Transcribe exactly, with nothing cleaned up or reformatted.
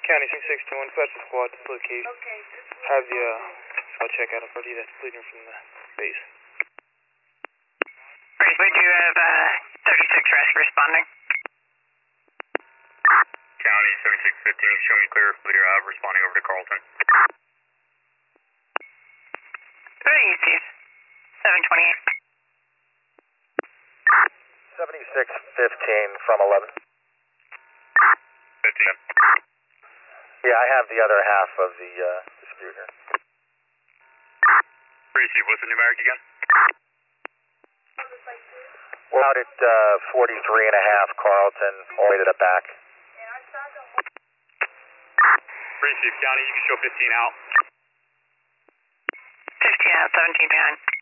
County six sixty-one, Special Squad, dislocate. Okay. Have the, uh, I'll check out a party that's bleeding from the base. Right, we do have, uh, thirty-six rescue responding. County seventy-six fifteen, show me clear, leader out, responding over to Carlton. Very easy. seven twenty-eight. seventy-six fifteen from eleven. fifteen. Yeah, I have the other half of the uh, dispute here. Receive, what's the numeric again? We're out at uh, forty-three and a half, Carlton, all the way to the back. Receive, County, you can show fifteen out. fifteen out, seventeen behind.